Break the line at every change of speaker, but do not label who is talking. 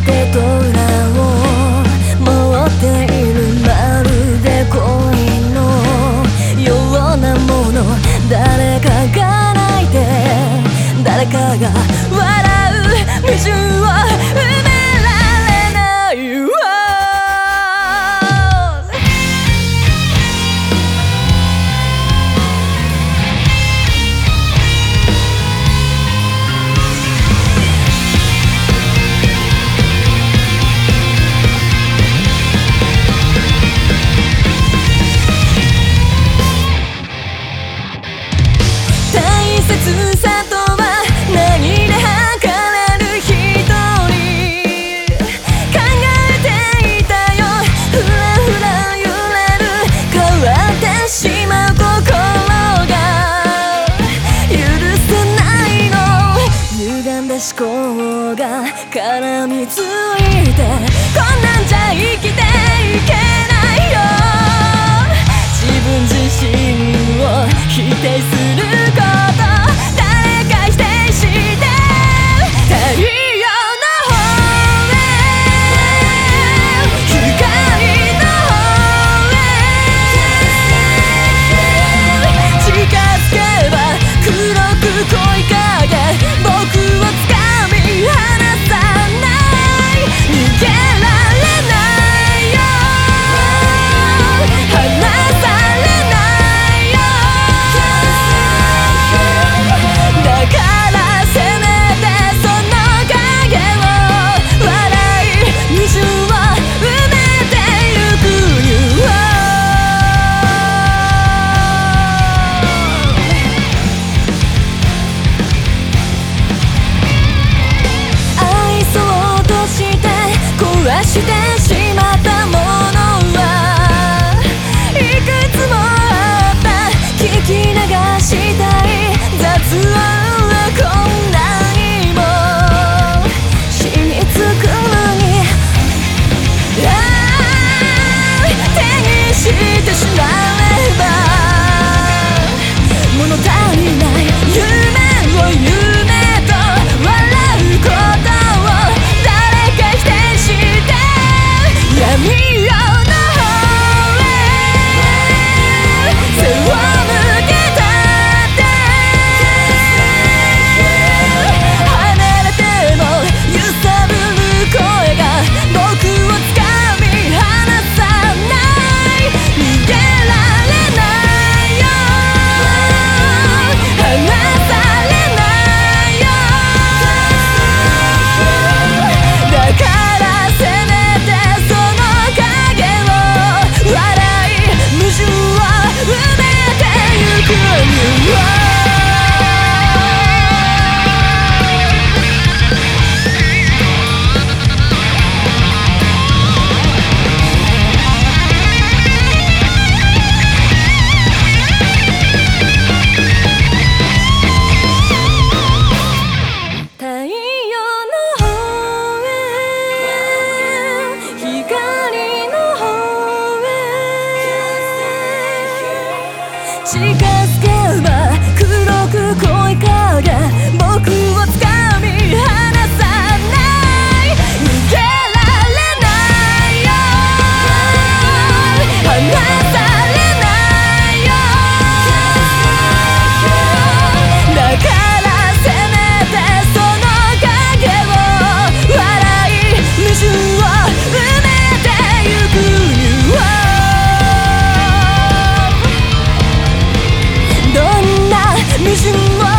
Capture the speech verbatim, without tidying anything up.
表と裏を持っている、まるで恋のようなもの。誰かが泣いて誰かが笑う矛盾を埋められないわ。大切さとは何で測れる？一人考えていたよ。ふらふら揺れる変わってしまう心が許せないの。歪んだ思考が絡みついて、こんなんじゃ生きていけないよ。自分自身を否定すること、誰か否定して太陽の方へ、光の方へ近づけば黒く恋影、僕を掴み離さない、逃げられないよ、離されないよ。だからせめてその影を笑い矛盾を埋めてゆくよ。愛そうとして壊してしまったものはいくつもあった。聞き流したい雑音はこんなにも染みつくのに、ああ手にしてしまえば物足りない夢を夢と笑うことを誰か否定して闇夜の方へ背を向けたって離れても揺さぶる声が僕を掴み離さない、逃げられないよ、離されないよ。だからせめてその影を笑い矛盾を埋めてゆくよ。太陽の方へ光の方へ近づけば黒く恋影、僕を掴み離さない、逃げられないよ、離されないよ。だからせめてその影を笑い矛盾を埋めてゆくよ。どんな矛盾を